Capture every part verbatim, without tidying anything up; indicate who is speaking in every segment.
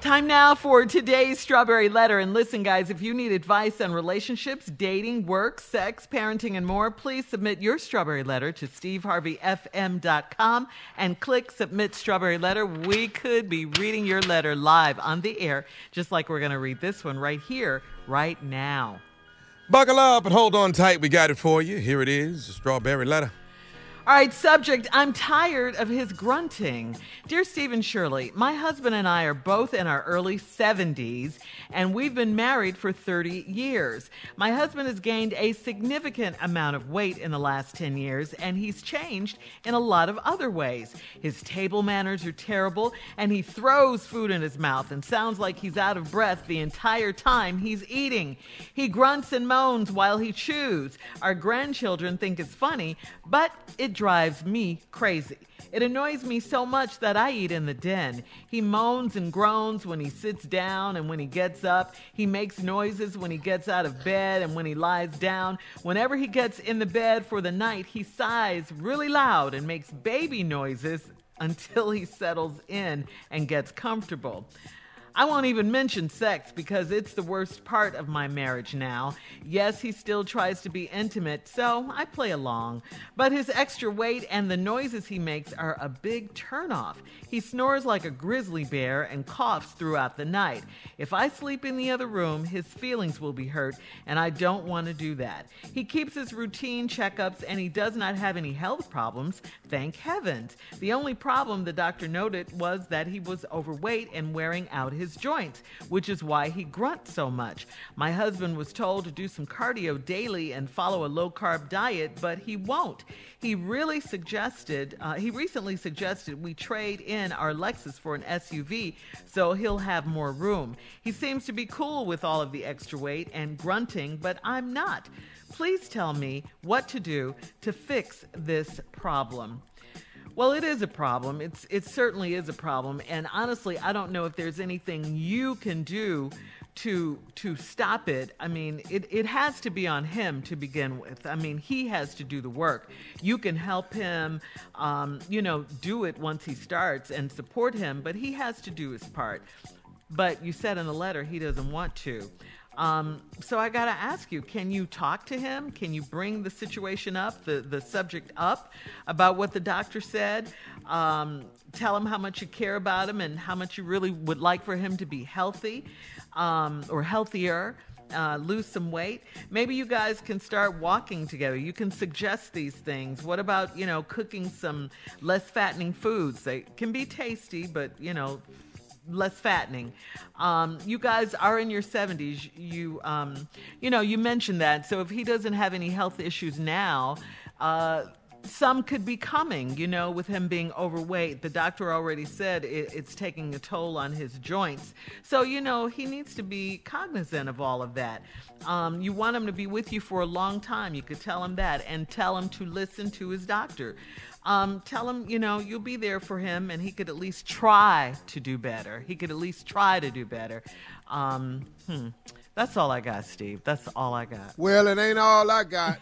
Speaker 1: Time now for today's Strawberry Letter. And listen, guys, if you need advice on relationships, dating, work, sex, parenting, and more, please submit your Strawberry Letter to steve harvey f m dot com and click Submit Strawberry Letter. We could be reading your letter live on the air, just like we're going to read this one right here, right now.
Speaker 2: Buckle up and hold on tight. We got it for you. Here it is, the Strawberry Letter.
Speaker 1: All right, subject, I'm tired of his grunting. Dear Steve and Shirley, my husband and I are both in our early seventies, and we've been married for thirty years. My husband has gained a significant amount of weight in the last ten years, and he's changed in a lot of other ways. His table manners are terrible, and he throws food in his mouth and sounds like he's out of breath the entire time he's eating. He grunts and moans while he chews. Our grandchildren think it's funny, but it drives me crazy. It annoys me so much that I eat in the den. He moans and groans when he sits down and when he gets up. He makes noises when he gets out of bed and when he lies down. Whenever he gets in the bed for the night, he sighs really loud and makes baby noises until he settles in and gets comfortable. I won't even mention sex because it's the worst part of my marriage now. Yes, he still tries to be intimate, so I play along. But his extra weight and the noises he makes are a big turnoff. He snores like a grizzly bear and coughs throughout the night. If I sleep in the other room, his feelings will be hurt, and I don't want to do that. He keeps his routine checkups, and he does not have any health problems, thank heavens. The only problem the doctor noted was that he was overweight and wearing out his his joints, which is why he grunts so much. My husband was told to do some cardio daily and follow a low-carb diet, but he won't. He really suggested, uh, he recently suggested we trade in our Lexus for an S U V so he'll have more room. He seems to be cool with all of the extra weight and grunting, but I'm not. Please tell me what to do to fix this problem. Well, it is a problem. It's it certainly is a problem. And honestly, I don't know if there's anything you can do to to stop it. I mean, it, it has to be on him to begin with. I mean, he has to do the work. You can help him, um, you know, do it once he starts and support him, but he has to do his part. But you said in the letter he doesn't want to. Um, so I got to ask you, can you talk to him? Can you bring the situation up, the, the subject up about what the doctor said? Um, tell him how much you care about him and how much you really would like for him to be healthy um, or healthier, uh, lose some weight. Maybe you guys can start walking together. You can suggest these things. What about, you know, cooking some less fattening foods? They can be tasty, but, you know, less fattening. Um, you guys are in your seventies. You, um, you know, you mentioned that. So if he doesn't have any health issues now, uh, some could be coming, you know, with him being overweight. The doctor already said it, it's taking a toll on his joints. So, you know, he needs to be cognizant of all of that. Um, you want him to be with you for a long time. You could tell him that and tell him to listen to his doctor. Um, tell him, you know, you'll be there for him and he could at least try to do better. He could at least try to do better. Um, hmm. That's all I got, Steve. That's all I got.
Speaker 3: Well, it ain't all I got.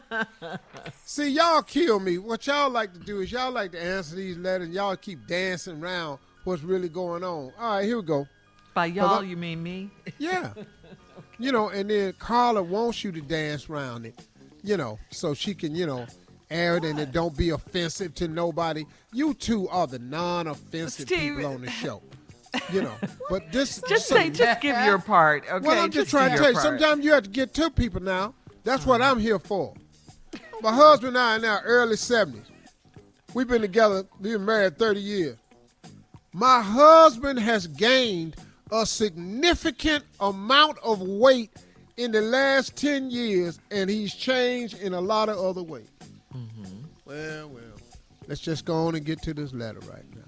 Speaker 3: See, y'all kill me. What y'all like to do is y'all like to answer these letters. Y'all keep dancing around what's really going on. All right, here we go.
Speaker 1: By y'all, you mean me?
Speaker 3: Yeah. Okay. You know, and then Carla wants you to dance around it, you know, so she can, you know, air it and it don't be offensive to nobody. You two are the non-offensive
Speaker 1: Steve.
Speaker 3: people on the show. You know, but this
Speaker 1: just
Speaker 3: so,
Speaker 1: say, just give your part, okay?
Speaker 3: Well, I'm just,
Speaker 1: just
Speaker 3: trying to tell you,
Speaker 1: part.
Speaker 3: sometimes you have to get to people now. That's what I'm here for. My husband and I are in our early seventies. We've been together, we've been married thirty years. My husband has gained a significant amount of weight in the last ten years, and he's changed in a lot of other ways. Mm-hmm. Well, well, let's just go on and get to this letter right now.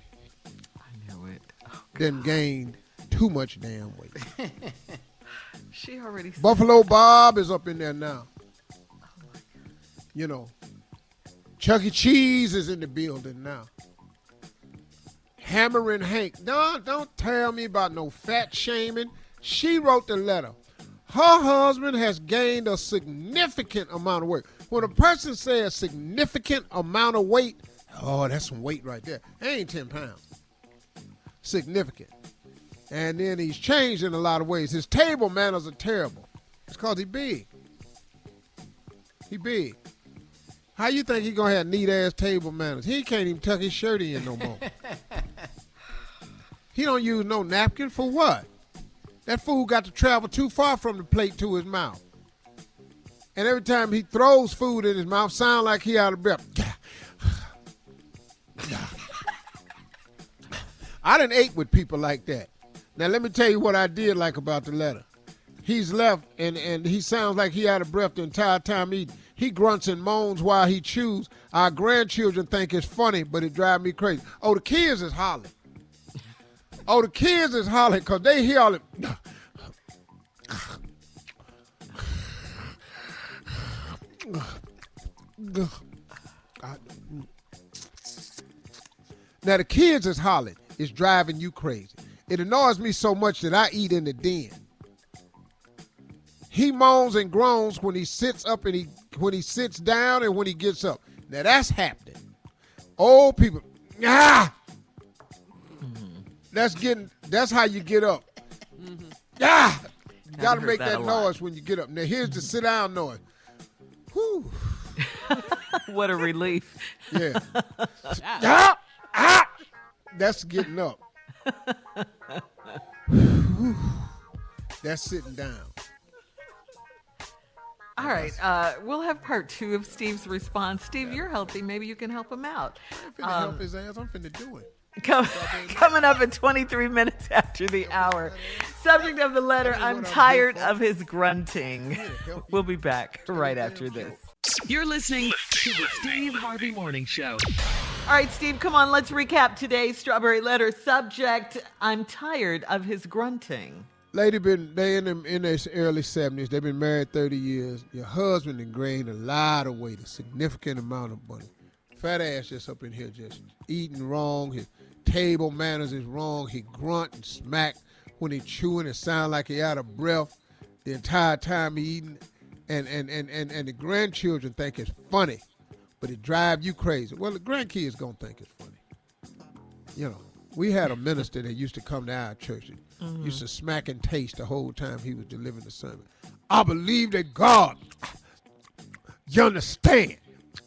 Speaker 3: Then gained too much damn weight.
Speaker 1: She already said
Speaker 3: Buffalo Bob is up in there now.
Speaker 1: Oh my God.
Speaker 3: You know, Chuck E. Cheese is in the building now. Hammering Hank. No, don't tell me about no fat shaming. She wrote the letter. Her husband has gained a significant amount of weight. When a person says significant amount of weight, oh, that's some weight right there. That ain't ten pounds. Significant. And then he's changed in a lot of ways. His table manners are terrible. It's because he big. He big. How you think he going to have neat-ass table manners? He can't even tuck his shirt in no more. He don't use no napkin for what? That fool got to travel too far from the plate to his mouth. And every time he throws food in his mouth, sound like he out of breath. I done ate with people like that. Now, let me tell you what I did like about the letter. He's left, and, and he sounds like he out of breath the entire time eating. He grunts and moans while he chews. Our grandchildren think it's funny, but it drives me crazy. Oh, the kids is hollering. Oh, the kids is hollering because they hear all it. Now, the kids is hollering. It's driving you crazy. It annoys me so much that I eat in the den. He moans and groans when he sits up and he when he sits down and when he gets up. Now that's happening. Old people, ah, mm-hmm. that's getting. That's how you get up. Mm-hmm. Ah, you got to make that, that noise when you get up. Now here's the sit down noise. Whew.
Speaker 1: What a relief.
Speaker 3: Yeah. ah, ah, that's getting up. That's sitting down.
Speaker 1: All right, uh, we'll have part two of Steve's response. Steve, you're healthy. Maybe you can help him out.
Speaker 3: I'm finna um, help his ass. I'm finna do it.
Speaker 1: Come, coming up at twenty-three minutes after the hour. Subject of the letter, I'm tired of his grunting. We'll be back right after this.
Speaker 4: You're listening to the Steve Harvey Morning Show.
Speaker 1: All right, Steve, come on. Let's recap today's Strawberry Letter. Subject, I'm tired of his grunting.
Speaker 3: Lady been they in them in their early seventies. They've been married thirty years. Your husband done gained a lot of weight, a significant amount of money. Fat ass just up in here just eating wrong. His table manners is wrong. He grunt and smack when he chewing. It sound like he out of breath the entire time he eating. And and, and, and and the grandchildren think it's funny, but it drive you crazy. Well, the grandkids gonna think it's funny. You know, we had a minister that used to come to our church. Mm-hmm. Used to smack and taste the whole time he was delivering the sermon. I believe that God, you understand,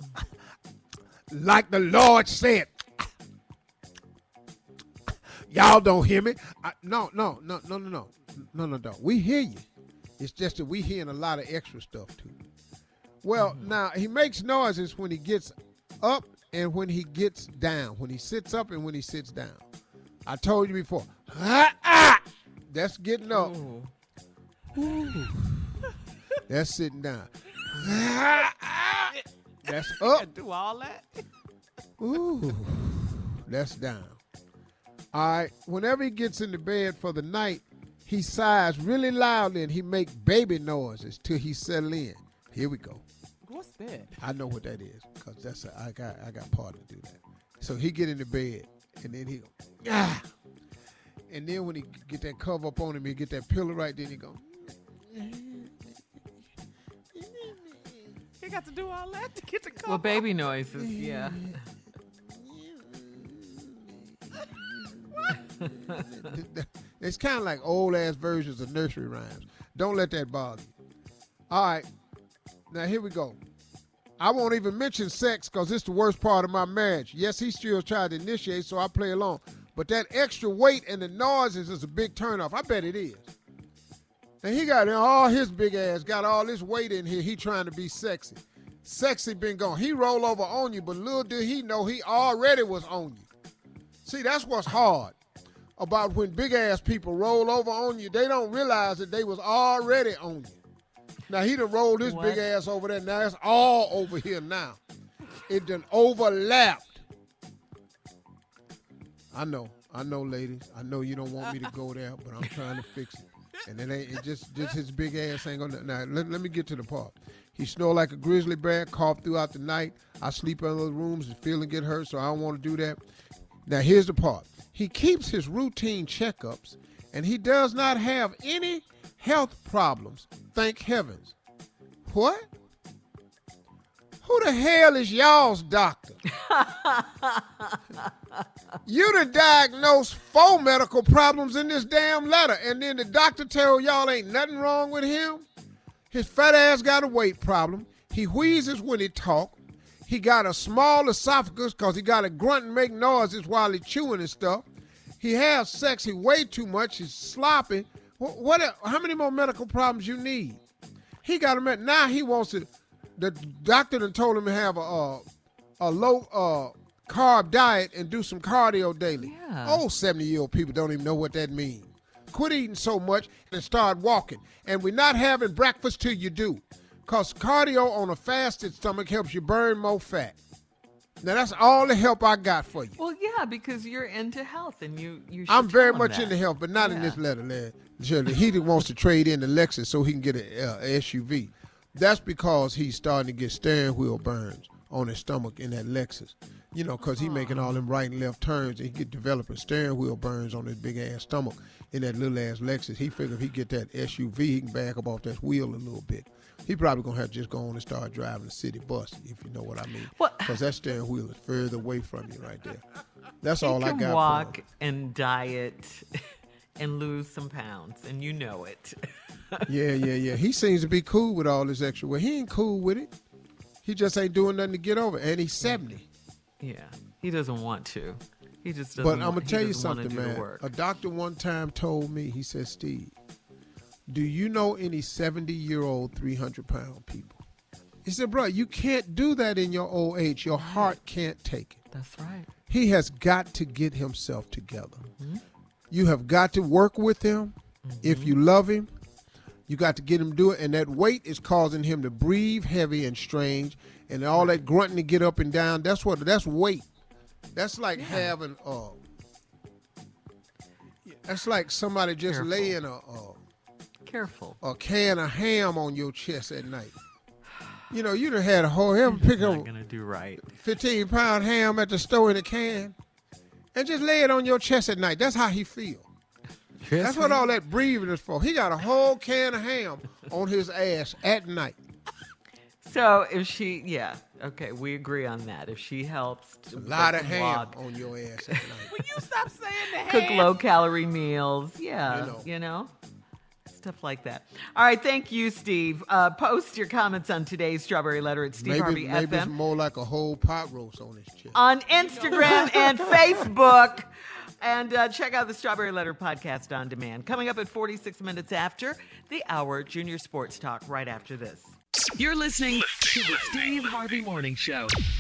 Speaker 3: like the Lord said. Y'all don't hear me? I, no, no, no, no, no, no, no, no, no. We hear you. It's just that we hearing a lot of extra stuff too. Well, mm-hmm. Now he makes noises when he gets up and when he gets down. When he sits up and when he sits down. I told you before. Ah, ah, that's getting up. Ooh. Ooh. That's sitting down. Ah, ah, that's up.
Speaker 1: Do all that.
Speaker 3: Ooh, that's down. All right. Whenever he gets into bed for the night, he sighs really loudly and he make baby noises till he settle in. Here we go.
Speaker 5: What's that?
Speaker 3: I know what that is because that's a, I got I got part to do that. So he get into bed and then he go, ah. And then when he get that cover up on him, he get that pillow right, then he go.
Speaker 5: He got to do all that to get the cover.
Speaker 1: Well, baby noises, yeah.
Speaker 3: It's kind of like old ass versions of nursery rhymes. Don't let that bother you. All right, now here we go. I won't even mention sex because it's the worst part of my marriage. Yes, he still tried to initiate, so I play along. But that extra weight and the noises is a big turnoff. I bet it is. And he got all his big ass, got all this weight in here. He trying to be sexy. Sexy been gone. He roll over on you, but little did he know he already was on you. See, that's what's hard about when big ass people roll over on you. They don't realize that they was already on you. Now, he done rolled his what? big ass over there. Now, it's all over here now. It done overlapped. I know. I know, ladies. I know you don't want me to go there, but I'm trying to fix it. And it ain't it just, just his big ass ain't gonna. Now, let, let me get to the part. He snore like a grizzly bear, cough throughout the night. I sleep in other rooms and feeling get hurt, so I don't want to do that. Now, here's the part. He keeps his routine checkups, and he does not have any health problems. Thank heavens. What? Who the hell is y'all's doctor? You done diagnosed four medical problems in this damn letter, and then the doctor tell y'all ain't nothing wrong with him? His fat ass got a weight problem. He wheezes when he talk. He got a small esophagus because he got to grunt and make noises while he chewing and stuff. He has sex. He weigh too much. He's sloppy. What, what? How many more medical problems you need? He got him at, now he wants to, the doctor done told him to have a, a, a low uh, carb diet and do some cardio daily.
Speaker 1: Yeah.
Speaker 3: Old seventy-year-old people don't even know what that means. Quit eating so much and start walking. And we're not having breakfast till you do. Because cardio on a fasted stomach helps you burn more fat. Now, that's all the help I got for you.
Speaker 1: Well, yeah, because you're into health and you, you should
Speaker 3: I'm very
Speaker 1: tell him
Speaker 3: much
Speaker 1: that.
Speaker 3: into health, but not in
Speaker 1: Yeah.
Speaker 3: this letter, Larry. Shirley. He wants to trade in the Lexus so he can get a, uh, a S U V. That's because he's starting to get steering wheel burns on his stomach in that Lexus. You know, because he's making all them right and left turns, and he get developing steering wheel burns on his big-ass stomach in that little-ass Lexus. He figured if he get that S U V, he can back up off that wheel a little bit. He probably going to have to just go on and start driving the city bus, if you know what I mean. Because that steering wheel is further away from you right there. That's
Speaker 1: He
Speaker 3: all I
Speaker 1: can
Speaker 3: got
Speaker 1: walk
Speaker 3: for him.
Speaker 1: and diet and lose some pounds, and you know it.
Speaker 3: Yeah, yeah, yeah. He seems to be cool with all this extra weight. He ain't cool with it. He just ain't doing nothing to get over it. And he's seventy.
Speaker 1: Yeah, he doesn't want to. He just doesn't.
Speaker 3: But I'm
Speaker 1: want-
Speaker 3: going to
Speaker 1: he
Speaker 3: tell you
Speaker 1: doesn't wanna
Speaker 3: something,
Speaker 1: do the
Speaker 3: man.
Speaker 1: work.
Speaker 3: A doctor one time told me, he said, Steve, do you know any seventy-year-old, three hundred pound people? He said, bro, you can't do that in your old age. Your heart can't take it.
Speaker 1: That's right.
Speaker 3: He has got to get himself together.
Speaker 1: Mm-hmm.
Speaker 3: You have got to work with him.
Speaker 1: Mm-hmm.
Speaker 3: If you love him, you got to get him to do it. And that weight is causing him to breathe heavy and strange. And all that grunting to get up and down, that's what that's weight. That's like
Speaker 1: Yeah.
Speaker 3: having uh that's like somebody just
Speaker 1: Careful.
Speaker 3: laying a, a
Speaker 1: Careful.
Speaker 3: a can of ham on your chest at night. You know, you done had a whole ever pick
Speaker 1: Not
Speaker 3: up
Speaker 1: gonna do right.
Speaker 3: fifteen pound ham at the store in a can and just lay it on your chest at night. That's how he feel. That's what all that breathing is for. He got a whole can of ham on his ass at night.
Speaker 1: So if she, yeah, okay, we agree on that. If she helps to
Speaker 3: A lot of
Speaker 1: cook and
Speaker 3: ham
Speaker 1: walk,
Speaker 3: on your ass at night.
Speaker 5: Will you stop saying the
Speaker 1: cook
Speaker 5: ham?
Speaker 1: low calorie meals, yeah,
Speaker 3: You know.
Speaker 1: you know, stuff like that. All right, thank you, Steve. Uh, post your comments on today's Strawberry Letter at Steve
Speaker 3: Maybe,
Speaker 1: Harvey
Speaker 3: maybe it's
Speaker 1: F M
Speaker 3: more like a whole pot roast on his chest.
Speaker 1: on Instagram and Facebook. And uh, check out the Strawberry Letter podcast on demand. Coming up at forty-six minutes after the hour, Junior Sports Talk right after this.
Speaker 4: You're listening to the Steve Harvey Morning Show.